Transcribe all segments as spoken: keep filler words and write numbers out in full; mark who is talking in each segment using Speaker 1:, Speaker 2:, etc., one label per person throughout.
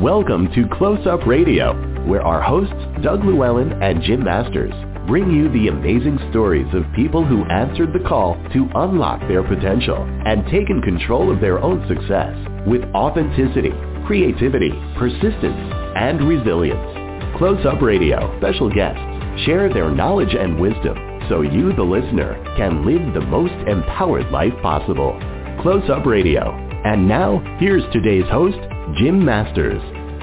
Speaker 1: Welcome to Close Up Radio, where our hosts, Doug Llewellyn and Jim Masters, bring you the amazing stories of people who answered the call to unlock their potential and taken control of their own success with authenticity, creativity, persistence, and resilience. Close Up Radio special guests share their knowledge and wisdom so you, the listener, can live the most empowered life possible. Close Up Radio. And now, here's today's host, Jim Masters.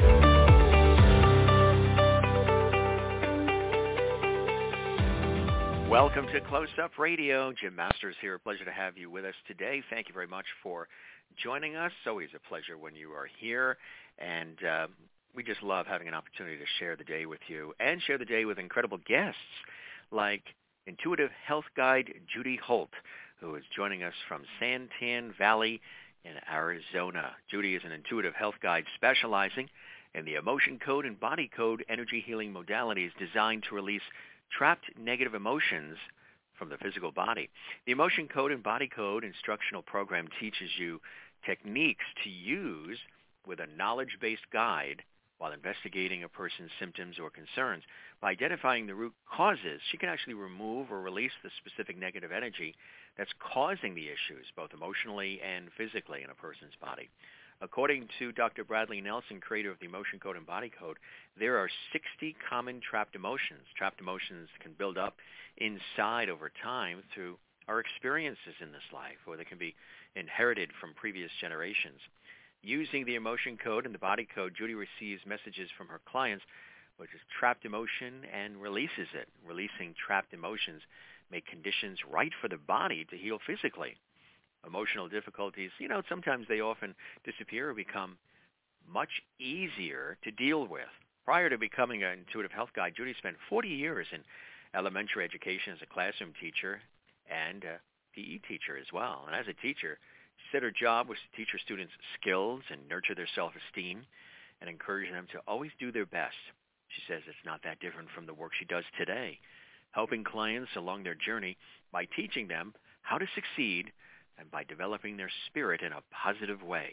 Speaker 2: Welcome to Close Up Radio. Jim Masters here. Pleasure to have you with us today. Thank you very much for joining us. Always a pleasure when you are here. And uh, we just love having an opportunity to share the day with you and share the day with incredible guests like Intuitive Health Guide Judy Holt, who is joining us from Santan Valley in Arizona. Judy is an intuitive health guide specializing in the emotion code and body code energy healing modalities designed to release trapped negative emotions from the physical body. The emotion code and body code instructional program teaches you techniques to use with a knowledge-based guide while investigating a person's symptoms or concerns. By identifying the root causes, she can actually remove or release the specific negative energy that's causing the issues, both emotionally and physically in a person's body. According to Doctor Bradley Nelson, creator of the Emotion Code and Body Code, there are sixty common trapped emotions. Trapped emotions can build up inside over time through our experiences in this life, or they can be inherited from previous generations. Using the Emotion Code and the Body Code, Judy receives messages from her clients, which is trapped emotion, and releases it. Releasing trapped emotions make conditions right for the body to heal physically. Emotional difficulties, you know, sometimes they often disappear or become much easier to deal with. Prior to becoming an intuitive health guide, Judy spent forty years in elementary education as a classroom teacher and a P E teacher as well. And as a teacher, she said her job was to teach her students skills and nurture their self-esteem and encourage them to always do their best. She says it's not that different from the work she does today, helping clients along their journey by teaching them how to succeed and by developing their spirit in a positive way.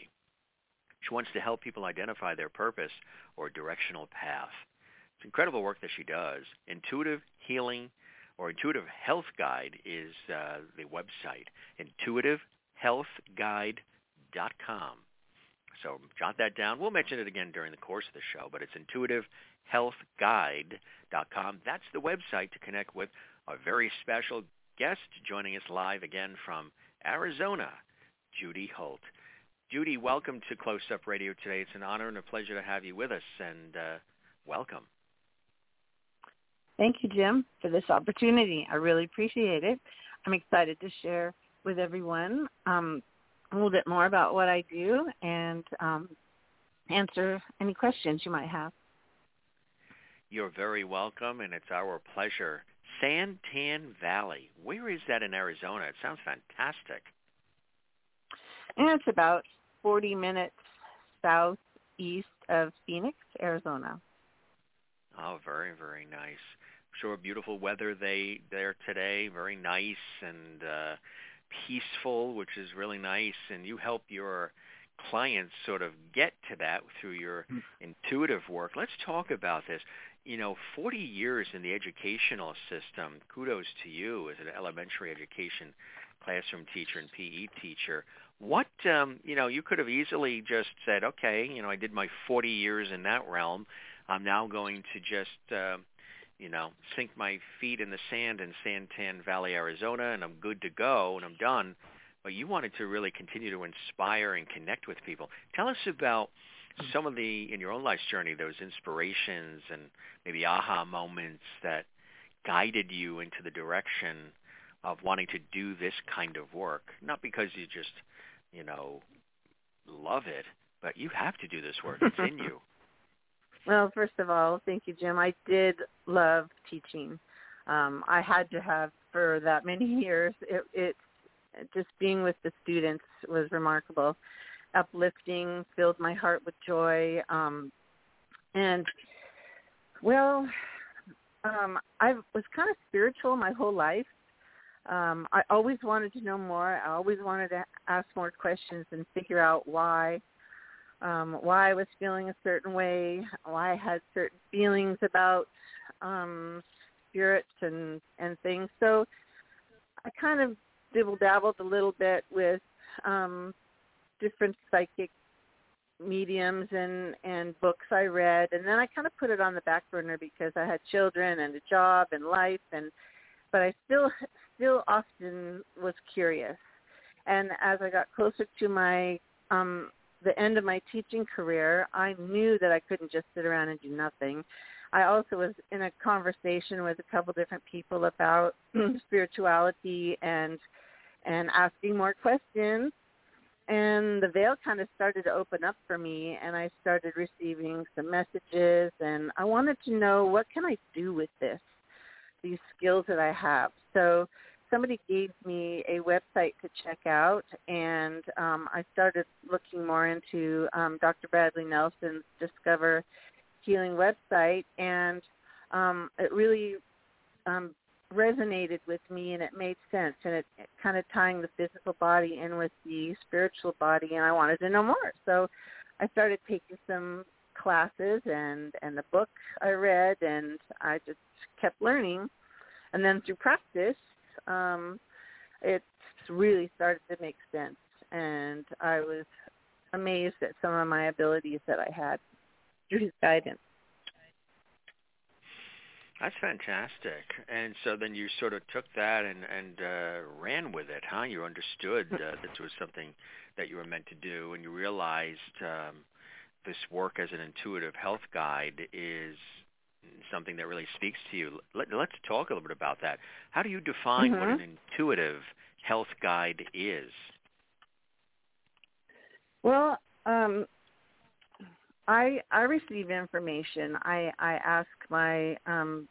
Speaker 2: She wants to help people identify their purpose or directional path. It's incredible work that she does. Intuitive Healing or Intuitive Health Guide is uh, the website, intuitive health guide dot com. So jot that down. We'll mention it again during the course of the show, but it's intuitive health guide dot com. That's the website to connect with a very special guest joining us live again from Arizona, Judy Holt. Judy, welcome to Close Up Radio today. It's an honor and a pleasure to have you with us, and uh, welcome.
Speaker 3: Thank you, Jim, for this opportunity. I really appreciate it. I'm excited to share with everyone um, a little bit more about what I do and um, answer any questions you might have.
Speaker 2: You're very welcome, and it's our pleasure. Santan Valley. Where is that in Arizona? It sounds fantastic.
Speaker 3: And it's about forty minutes southeast of Phoenix, Arizona.
Speaker 2: Oh, very, very nice. I'm sure beautiful weather they there today. Very nice and uh, peaceful, which is really nice. And you help your clients sort of get to that through your intuitive work. Let's talk about this. You know, forty years in the educational system, kudos to you as an elementary education classroom teacher and P E teacher. What, um, you know, you could have easily just said, okay, you know, I did my forty years in that realm. I'm now going to just, uh, you know, sink my feet in the sand in Santan Valley, Arizona, and I'm good to go and I'm done. But you wanted to really continue to inspire and connect with people. Tell us about some of the, in your own life's journey, those inspirations and maybe aha moments that guided you into the direction of wanting to do this kind of work. Not because you just, you know, love it, but you have to do this work. It's in you.
Speaker 3: Well, first of all, thank you, Jim. I did love teaching. Um, I had to have for that many years. It, it just being with the students was remarkable. Uplifting, filled my heart with joy. Um, and, well, um, I was kind of spiritual my whole life. Um, I always wanted to know more. I always wanted to ask more questions and figure out why. um, why I was feeling a certain way, why I had certain feelings about um, spirits and, and things. So I kind of dibble-dabbled a little bit with um, different psychic mediums and, and books I read, and then I kind of put it on the back burner because I had children and a job and life, and but I still still often was curious. And as I got closer to my um, the end of my teaching career, I knew that I couldn't just sit around and do nothing. I also was in a conversation with a couple different people about spirituality and and asking more questions. And the veil kind of started to open up for me, and I started receiving some messages, and I wanted to know, what can I do with this, these skills that I have? So somebody gave me a website to check out, and um, I started looking more into um, Doctor Bradley Nelson's Discover Healing website, and um, it really um, resonated with me, and it made sense, and it, it kind of tying the physical body in with the spiritual body, and I wanted to know more. So I started taking some classes and, and the book I read, and I just kept learning. And then through practice, um, it really started to make sense, and I was amazed at some of my abilities that I had through his guidance.
Speaker 2: That's fantastic. And so then you sort of took that and, and uh, ran with it, huh? You understood uh, that this was something that you were meant to do, and you realized um, this work as an intuitive health guide is something that really speaks to you. Let, let's talk a little bit about that. How do you define
Speaker 3: Mm-hmm.
Speaker 2: what an intuitive health guide is?
Speaker 3: Well, um, I I receive information. I, I ask my um,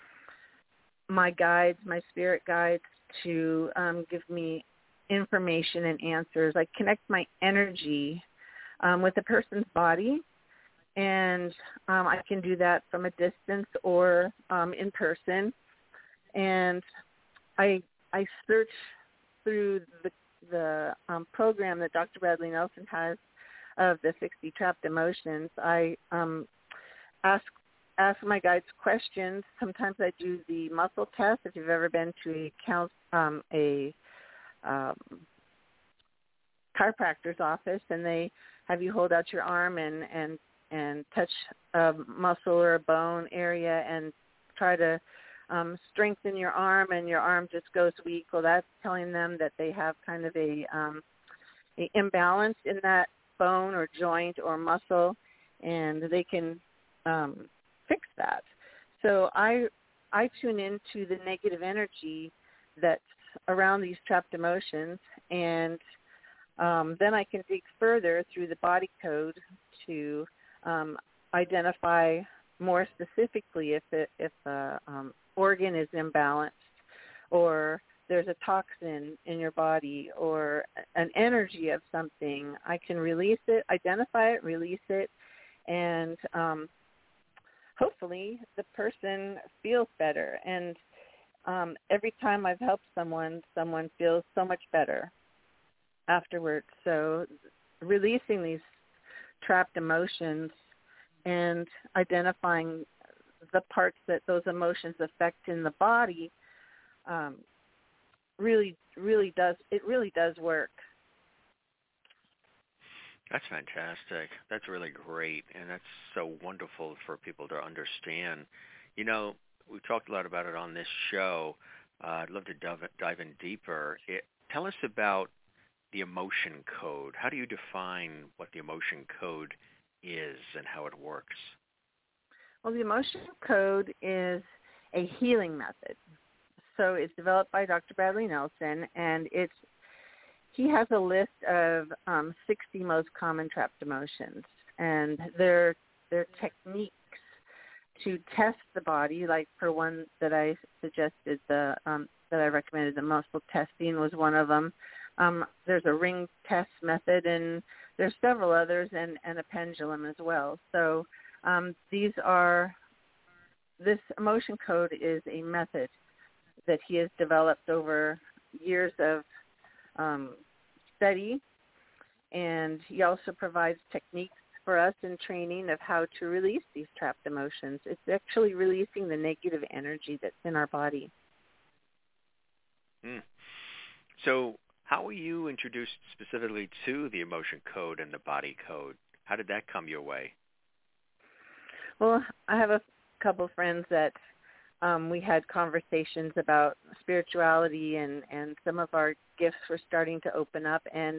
Speaker 3: my guides, my spirit guides, to um, give me information and answers. I connect my energy um, with a person's body, and um, I can do that from a distance or um, in person. And I I search through the the um, program that Doctor Bradley Nelson has of the sixty trapped emotions. I um, ask ask my guides questions. Sometimes I do the muscle test. If you've ever been to a count, um, a um, chiropractor's office, and they have you hold out your arm and and and touch a muscle or a bone area and try to um, strengthen your arm, and your arm just goes weak. Well, that's telling them that they have kind of a, um, a imbalance in that bone or joint or muscle, and they can um, fix that. So I I tune into the negative energy that's around these trapped emotions, and um, then I can dig further through the body code to um, identify more specifically if it, if a um, organ is imbalanced, or there's a toxin in your body, or an energy of something. I can release it, identify it, release it, and um, hopefully the person feels better. And um, every time I've helped someone, someone feels so much better afterwards. So releasing these trapped emotions and identifying the parts that those emotions affect in the body um, really, really does, it really does work.
Speaker 2: That's fantastic. That's really great, and that's so wonderful for people to understand. You know, we've talked a lot about it on this show. Uh, I'd love to dive, dive in deeper. It, tell us about the emotion code. How do you define what the emotion code is and how it works?
Speaker 3: Well, the emotion code is a healing method. So it's developed by Doctor Bradley Nelson, and it's he has a list of um, sixty most common trapped emotions, and they're, they're techniques to test the body. Like for one that I suggested, the um, that I recommended, the muscle testing was one of them. Um, there's a ring test method, and there's several others, and, and a pendulum as well. So um, these are, this emotion code is a method that he has developed over years of um, study, And he also provides techniques for us in training of how to release these trapped emotions. It's actually releasing the negative energy that's in our body.
Speaker 2: Mm. So how were you introduced specifically to the emotion code and the body code? How did that come your way?
Speaker 3: Well, I have a couple friends that um, we had conversations about spirituality, and, and some of our gifts were starting to open up. And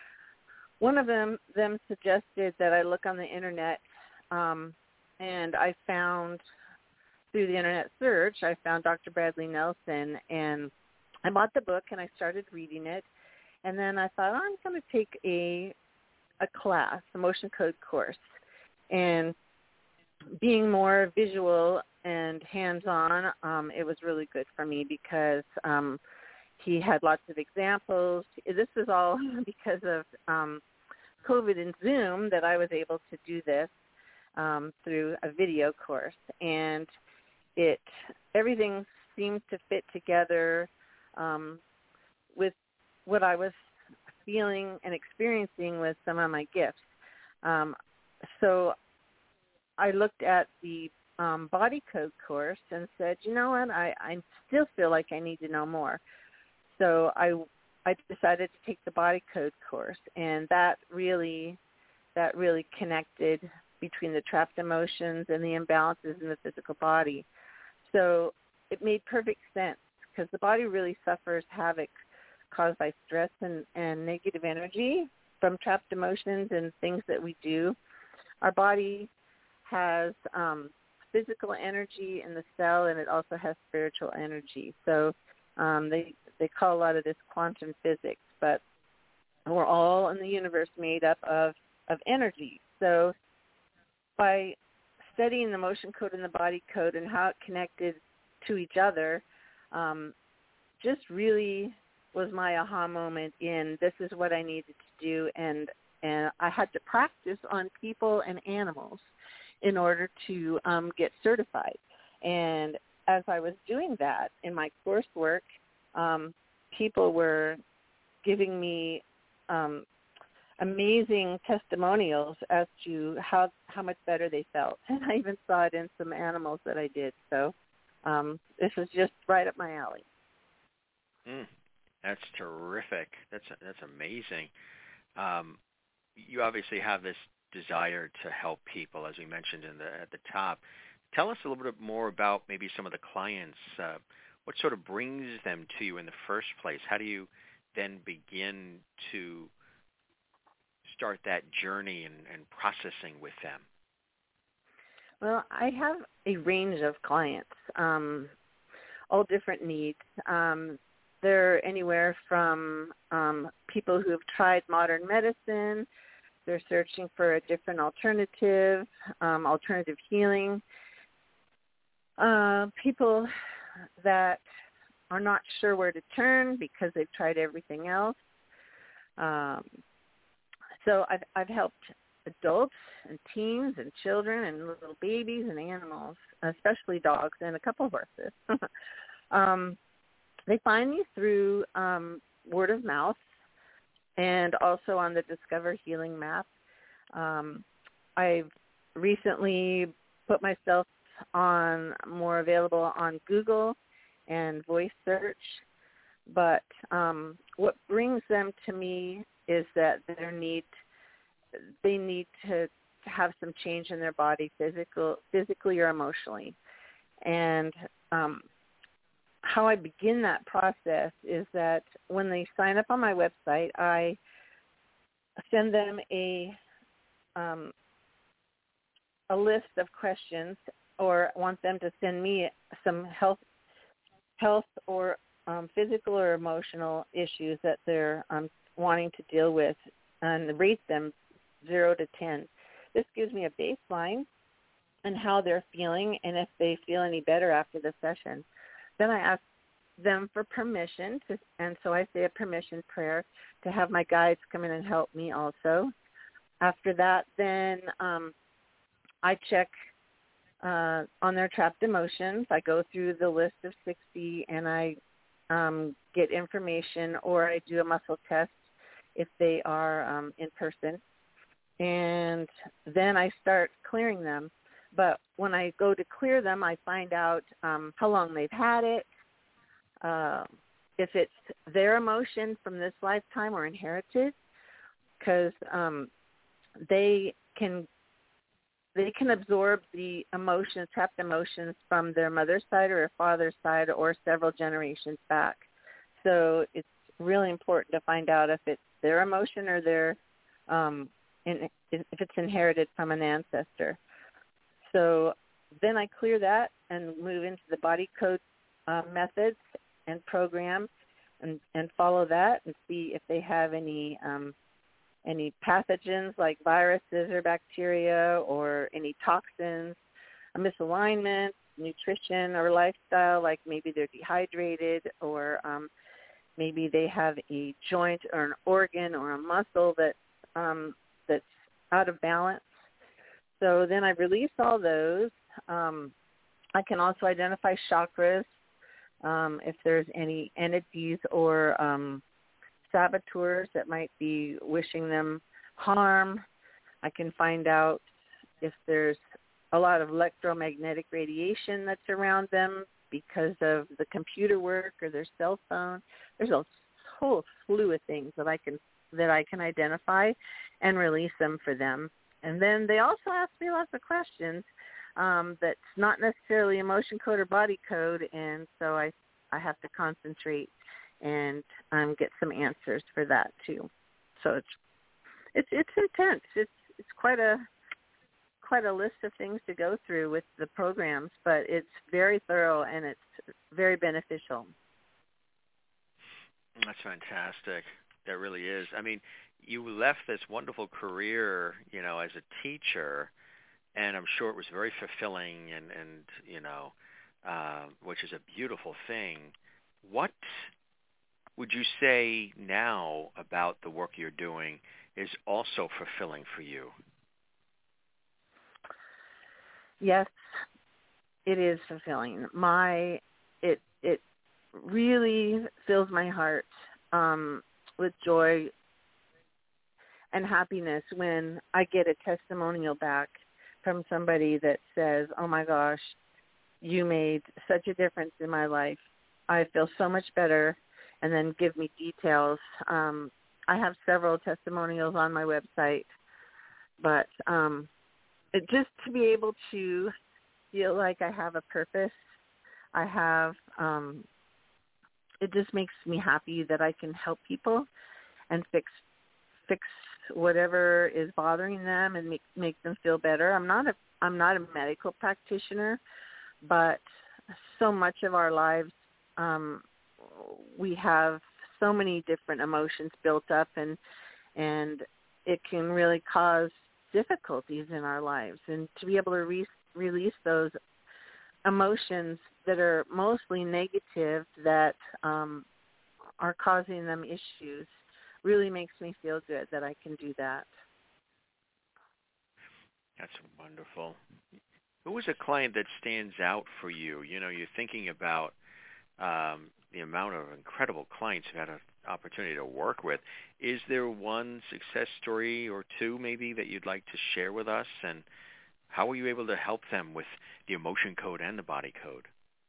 Speaker 3: one of them, them suggested that I look on the Internet, um, and I found, through the Internet search, I found Doctor Bradley Nelson, and I bought the book and I started reading it. And then I thought, oh, I'm going to take a a class, a motion code course. And being more visual and hands-on, um, it was really good for me because um, he had lots of examples. This is all because of um, COVID and Zoom that I was able to do this um, through a video course. And it everything seemed to fit together um, with what I was feeling and experiencing with some of my gifts. Um, so I looked at the um, body code course and said, you know what, I, I still feel like I need to know more. So I, I decided to take the body code course, and that really, that really connected between the trapped emotions and the imbalances in the physical body. So it made perfect sense because the body really suffers havoc caused by stress and, and negative energy from trapped emotions and things that we do. Our body has um, physical energy in the cell, and it also has spiritual energy. So um, they they call a lot of this quantum physics, but we're all in the universe made up of, of energy. So by studying the motion code and the body code and how it connected to each other, um, just really was my aha moment in this is what I needed to do, and and I had to practice on people and animals in order to um, get certified. And as I was doing that in my coursework, um, people were giving me um, amazing testimonials as to how how much better they felt. And I even saw it in some animals that I did. So um, this was just right up my alley.
Speaker 2: Mm. That's terrific. That's that's amazing. Um, you obviously have this desire to help people, as we mentioned in the at the top. Tell us a little bit more about maybe some of the clients. Uh, what sort of brings them to you in the first place? How do you then begin to start that journey and, and processing with them?
Speaker 3: Well, I have a range of clients, um, all different needs. Um, They're anywhere from um, people who have tried modern medicine. They're searching for a different alternative, um, alternative healing. Uh, people that are not sure where to turn because they've tried everything else. Um, so I've, I've helped adults and teens and children and little babies and animals, especially dogs and a couple of horses. um, They find me through um, word of mouth and also on the Discover Healing map. Um, I've recently put myself on more available on Google and voice search. But um, what brings them to me is that their need, they need to have some change in their body, physical, physically or emotionally. And um, how I begin that process is that when they sign up on my website, I send them a um, a list of questions, or want them to send me some health health or um, physical or emotional issues that they're um, wanting to deal with, and rate them zero to ten. This gives me a baseline and how they're feeling, and if they feel any better after the session. Then I ask them for permission, to, and so I say a permission prayer to have my guides come in and help me also. After that, then um, I check uh, on their trapped emotions. I go through the list of sixty, and I um, get information, or I do a muscle test if they are um, in person. And then I start clearing them. But when I go to clear them, I find out um, how long they've had it, uh, if it's their emotion from this lifetime or inherited, because um, they can they can absorb the emotions, trapped emotions from their mother's side or their father's side or several generations back. So it's really important to find out if it's their emotion or their um, in, if it's inherited from an ancestor. So then I clear that and move into the body code uh, methods and programs and, and follow that and see if they have any um, any pathogens like viruses or bacteria or any toxins, a misalignment, nutrition or lifestyle, like maybe they're dehydrated or um, maybe they have a joint or an organ or a muscle that um, that's out of balance. So then I release all those. Um, I can also identify chakras, um, if there's any entities or um, saboteurs that might be wishing them harm. I can find out if there's a lot of electromagnetic radiation that's around them because of the computer work or their cell phone. There's a whole slew of things that I can that I can identify and release them for them. And then they also ask me lots of questions um, that's not necessarily emotion code or body code, and so I I have to concentrate and um, get some answers for that too. So it's it's it's intense. It's it's quite a quite a list of things to go through with the programs, but it's very thorough and it's very beneficial.
Speaker 2: That's fantastic. That really is. I mean, you left this wonderful career, you know, as a teacher, and I'm sure it was very fulfilling and, and you know, uh, which is a beautiful thing. What would you say now about the work you're doing is also fulfilling for you?
Speaker 3: Yes, it is fulfilling. My it it really fills my heart um, with joy and happiness when I get a testimonial back from somebody that says, "Oh my gosh, you made such a difference in my life. I feel so much better," and then give me details. Um, I have several testimonials on my website, but um, it, just to be able to feel like I have a purpose, I have, um, it just makes me happy that I can help people and fix fix whatever is bothering them and make make them feel better. I'm not a I'm not a medical practitioner, but so much of our lives um, we have so many different emotions built up, and and it can really cause difficulties in our lives. And to be able to re- release those emotions that are mostly negative that um, are causing them issues really makes me feel good that I can do that.
Speaker 2: That's wonderful. Who is a client that stands out for you? You know, you're thinking about um, the amount of incredible clients you've had an opportunity to work with. Is there one success story or two maybe that you'd like to share with us? And how were you able to help them with the emotion code and the body code?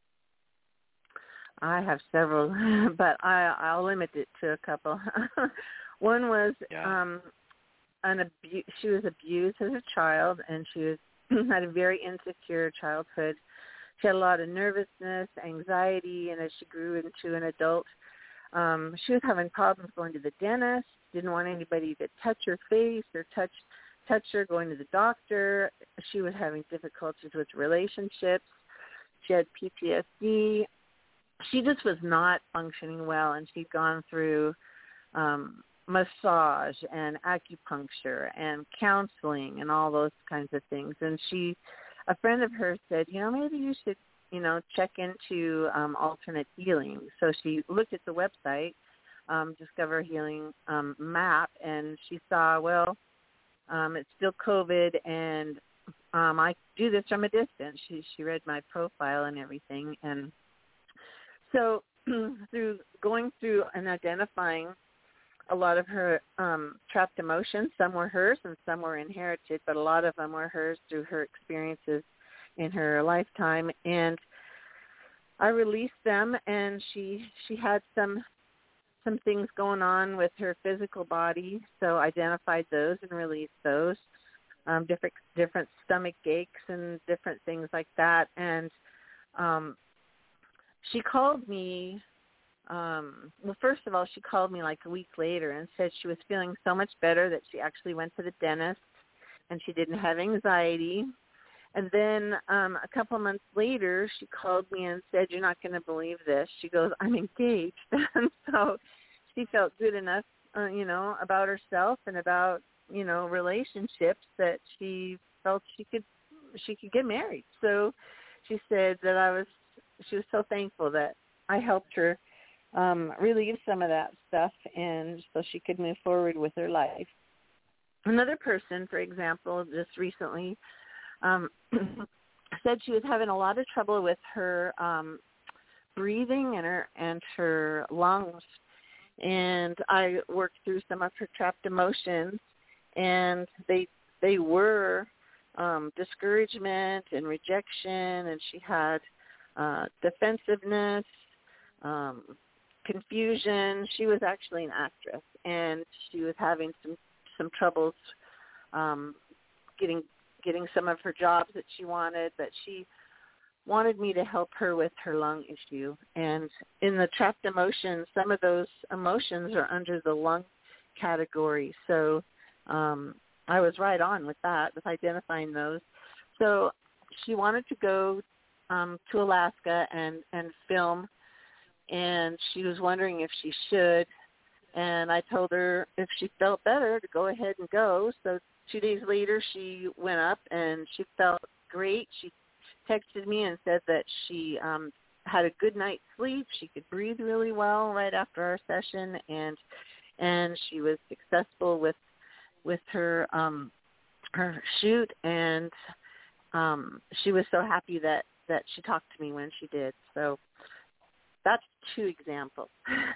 Speaker 3: I have several, but I, I'll limit it to a couple. One was
Speaker 2: yeah.
Speaker 3: um, an abu- she was abused as a child, and she was had a very insecure childhood. She had a lot of nervousness, anxiety, and as she grew into an adult, um, she was having problems going to the dentist, didn't want anybody to touch her face or touch touch her, going to the doctor. She was having difficulties with relationships. She had P T S D. She just was not functioning well, and she'd gone through um, massage and acupuncture and counseling and all those kinds of things. And she, a friend of hers said, you know, maybe you should, you know, check into um, alternate healing. So she looked at the website, um, Discover Healing um, map, and she saw, well, um, it's still COVID, and um, I do this from a distance. She she read my profile and everything, and so through going through and identifying a lot of her um, trapped emotions. Some were hers and some were inherited, but a lot of them were hers through her experiences in her lifetime. And I released them, and she she had some some things going on with her physical body, so identified those and released those. Um, different different stomach aches and different things like that. And um, she called me. Um, well, first of all, she called me like a week later and said she was feeling so much better that she actually went to the dentist and she didn't have anxiety. And then um, a couple months later, she called me and said, "You're not going to believe this." She goes, "I'm engaged." And so she felt good enough, uh, you know, about herself and about, you know, relationships that she felt she could she could get married. So she said that I was she was so thankful that I helped her um, relieve some of that stuff, and so she could move forward with her life. Another person, for example, just recently um, said she was having a lot of trouble with her um, breathing and her and her lungs, and I worked through some of her trapped emotions, and they they were um, discouragement and rejection, and she had uh, defensiveness, um, confusion. She was actually an actress, and she was having some some troubles um, getting getting some of her jobs that she wanted, but she wanted me to help her with her lung issue. And in the trapped emotions, some of those emotions are under the lung category. So um, I was right on with that, with identifying those. So she wanted to go um, to Alaska and, and film, and she was wondering if she should. And I told her if she felt better to go ahead and go. So two days later, she went up, and she felt great. She texted me and said that she um, had a good night's sleep. She could breathe really well right after our session, and and she was successful with with her um, her shoot. And um, she was so happy that, that she talked to me when she did. So that's two examples.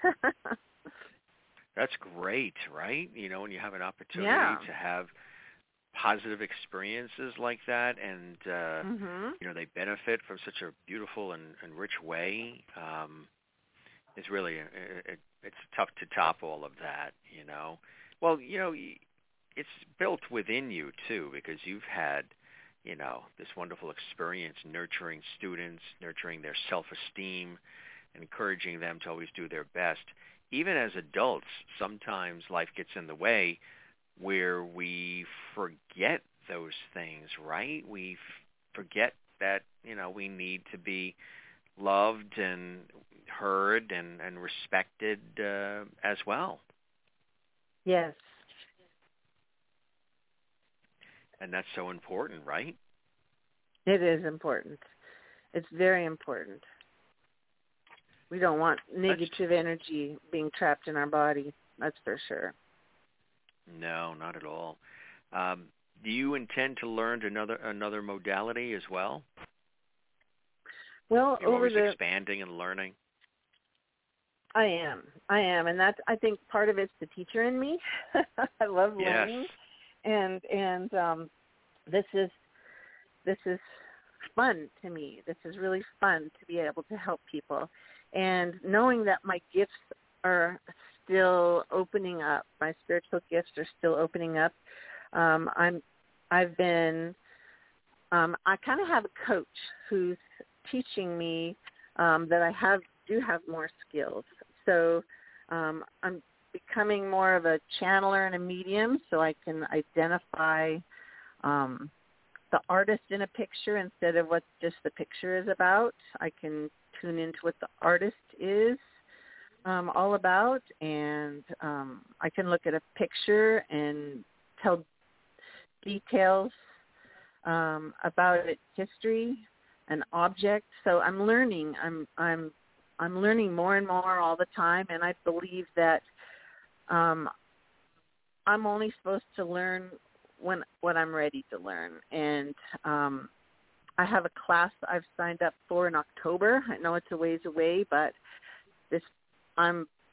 Speaker 2: That's great, right? You know, when you have an opportunity
Speaker 3: Yeah.
Speaker 2: to have positive experiences like that, and uh,
Speaker 3: mm-hmm.
Speaker 2: you know, they benefit from such a beautiful and, and rich way. Um, it's really it, it, it's tough to top all of that. You know, well, you know, it's built within you too, because you've had, you know, this wonderful experience nurturing students, nurturing their self-esteem, encouraging them to always do their best. Even as adults, sometimes life gets in the way where we forget those things, right? We f- forget that, you know, we need to be loved and heard and, and respected uh, as well.
Speaker 3: Yes.
Speaker 2: And that's so important, right?
Speaker 3: It is important. It's very important. We don't want negative energy being trapped in our body. That's for sure.
Speaker 2: No, not at all. Um, do you intend to learn another another modality as well?
Speaker 3: Well,
Speaker 2: You're
Speaker 3: over
Speaker 2: always
Speaker 3: the
Speaker 2: expanding and learning.
Speaker 3: I am, I am, and that's I think part of it's the teacher in me. I love
Speaker 2: Yes.
Speaker 3: learning, and and um, this is this is fun to me. This is really fun to be able to help people, and knowing that my gifts are still opening up. My spiritual gifts are still opening up. Um, I'm, I've been, um, I kind of have a coach who's teaching me um, that I have do have more skills. So um, I'm becoming more of a channeler and a medium, so I can identify um, the artist in a picture instead of what just the picture is about. I can tune into what the artist is Um, all about, and um, I can look at a picture and tell details um, about its history, an object. So I'm learning. I'm I'm I'm learning more and more all the time, and I believe that um, I'm only supposed to learn when when I'm ready to learn. And um, I have a class I've signed up for in October. I know it's a ways away, but this I'm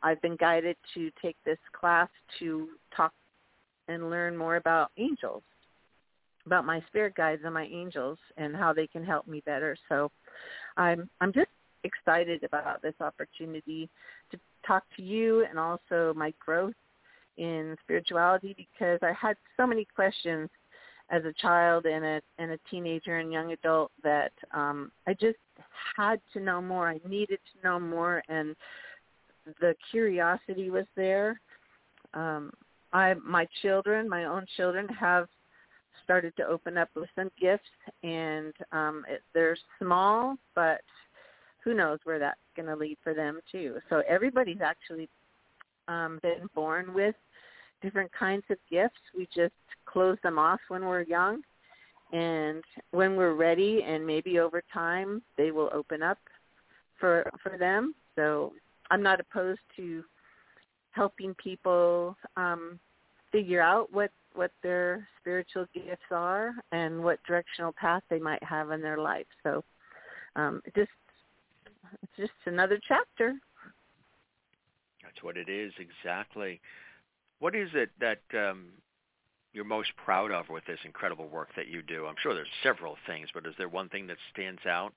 Speaker 3: I've been guided to take this class to talk and learn more about angels, about my spirit guides and my angels and how they can help me better. So I'm I'm just excited about this opportunity to talk to you and also my growth in spirituality, because I had so many questions as a child and a and a teenager and young adult that um, I just had to know more. I needed to know more, and the curiosity was there. Um, I my children, my own children, have started to open up with some gifts, and um, it, they're small, but who knows where that's going to lead for them too. So everybody's actually um, been born with different kinds of gifts. We just close them off when we're young, and when we're ready, and maybe over time they will open up for for them. So I'm not opposed to helping people um, figure out what, what their spiritual gifts are and what directional path they might have in their life. So um, it just it's just another chapter.
Speaker 2: That's what it is, exactly. What is it that um, you're most proud of with this incredible work that you do? I'm sure there's several things, but is there one thing that stands out?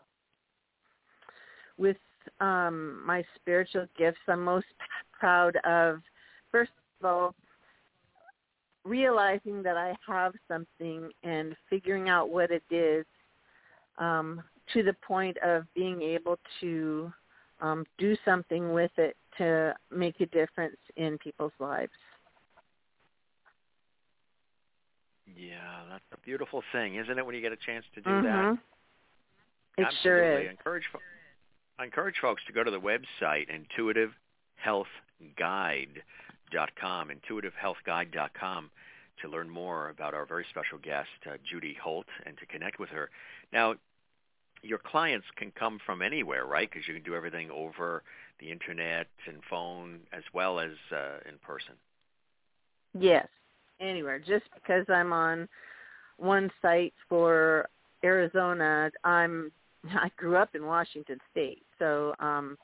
Speaker 3: With um, my spiritual gifts, I'm most proud of, first of all, realizing that I have something and figuring out what it is, um, to the point of being able to um, do something with it to make a difference in people's lives.
Speaker 2: Yeah, that's a beautiful thing, isn't it, when you get a chance to do
Speaker 3: mm-hmm.
Speaker 2: that?
Speaker 3: It
Speaker 2: Absolutely.
Speaker 3: sure is.
Speaker 2: I encourage, I encourage folks to go to the website, intuitive health guide dot com, intuitive health guide dot com, to learn more about our very special guest, uh, Judy Holt, and to connect with her. Now, your clients can come from anywhere, right? Because you can do everything over the internet and phone as well as uh, in person.
Speaker 3: Yes, anywhere. Just because I'm on one site for Arizona, I'm I grew up in Washington State, so um,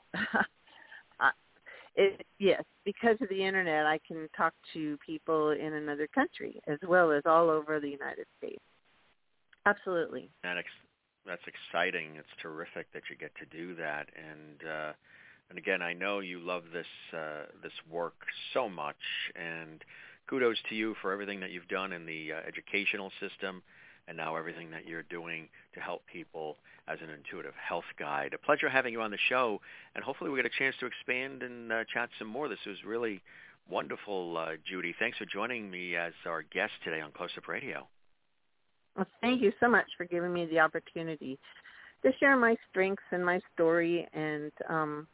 Speaker 3: I, it, yes, because of the internet, I can talk to people in another country as well as all over the United States. Absolutely.
Speaker 2: That ex- that's exciting. It's terrific that you get to do that, and uh, and again, I know you love this uh, this work so much, and kudos to you for everything that you've done in the uh, educational system, and now everything that you're doing to help people as an intuitive health guide. A pleasure having you on the show, and hopefully we get a chance to expand and uh, chat some more. This was really wonderful, uh, Judy. Thanks for joining me as our guest today on Close Up Radio.
Speaker 3: Well, thank you so much for giving me the opportunity to share my strengths and my story, and um,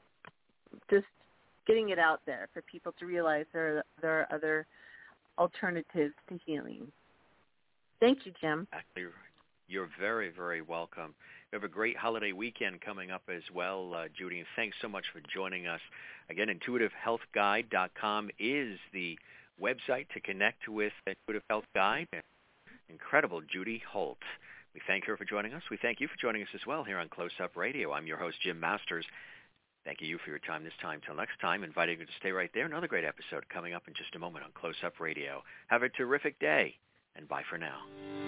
Speaker 3: just getting it out there for people to realize there are, there are other alternatives to healing. Thank you, Jim.
Speaker 2: Exactly. You're very, very welcome. We have a great holiday weekend coming up as well, uh, Judy, and thanks so much for joining us. Again, intuitive health guide dot com is the website to connect with Intuitive Health Guide. Incredible Judy Holt. We thank her for joining us. We thank you for joining us as well here on Close Up Radio. I'm your host, Jim Masters. Thank you for your time this time. Till next time, inviting you to stay right there. Another great episode coming up in just a moment on Close Up Radio. Have a terrific day, and bye for now.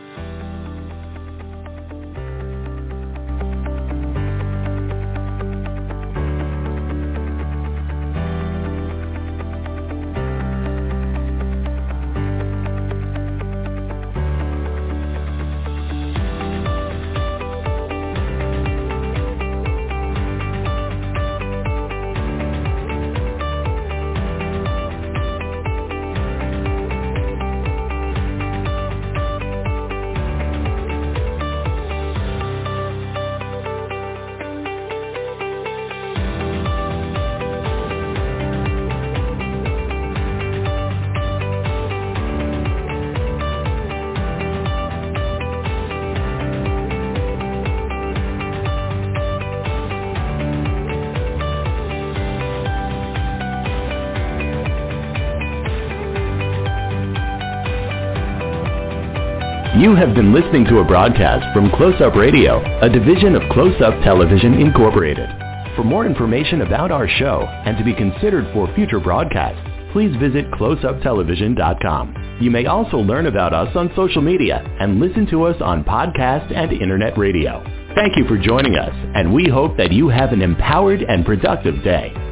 Speaker 1: You have been listening to a broadcast from Close Up Radio, a division of Close Up Television Incorporated. For more information about our show and to be considered for future broadcasts, please visit close up television dot com. You may also learn about us on social media and listen to us on podcast and internet radio. Thank you for joining us, and we hope that you have an empowered and productive day.